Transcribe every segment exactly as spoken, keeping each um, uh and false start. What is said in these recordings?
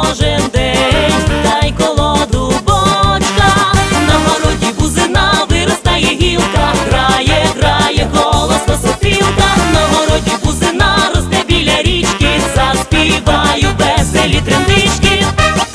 кожен день, та й колоду бочка. На городі бузина виростає гілка, грає, грає голосно сопілка. На городі бузина росте біля річки, заспіваю веселі трендички.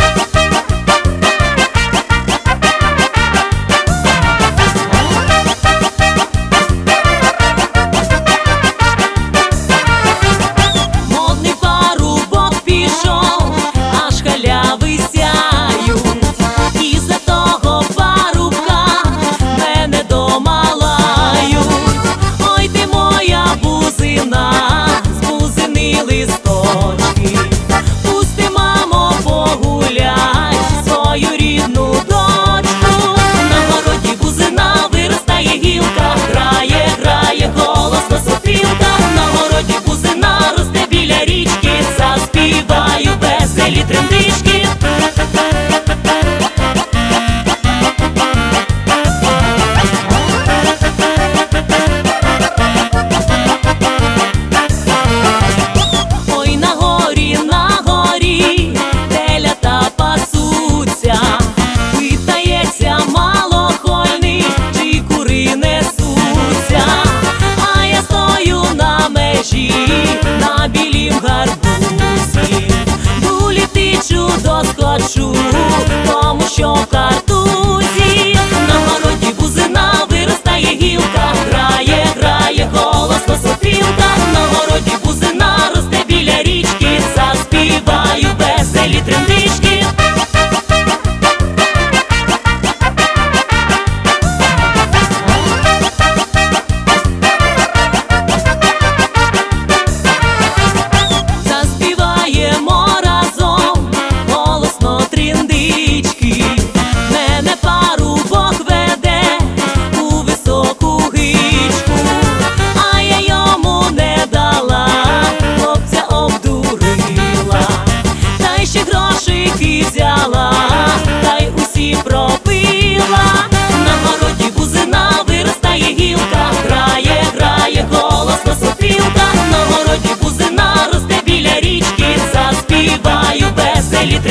Модний парубок пішов, аж халяви сяють, і за того парубка мене дома лають. Ой ти моя бузина, з бузини листочки, пусти, мамо, погуляй свою рідну дочку. На городі бузина виростає гілка, грає, грає голосно сопілка. На городі бузина росте біля річки, заспіваю веселі трендички. Ой, на горі, на горі, телята пасуться, питається малохольний, чи кури несуться. А я стою на межі, на білім гарбузі, дулі тичу, доскочу, тому що в картузі. На городі бузина виростає гілка, грає, грає голосно сопілка. На городі бузина росте біля річки, заспіваю веселі трендички. Заспіваємо разом голосно тріндички. Мене парубок веде у високу гичку, а я йому не дала, хлопця обдурила, та й ще грошики взяла, та й усі пропила. На городі бузина виростає гілка, грає, грає голосно сопілка. На городі бузина росте біля річки, заспіваю веселі трендички.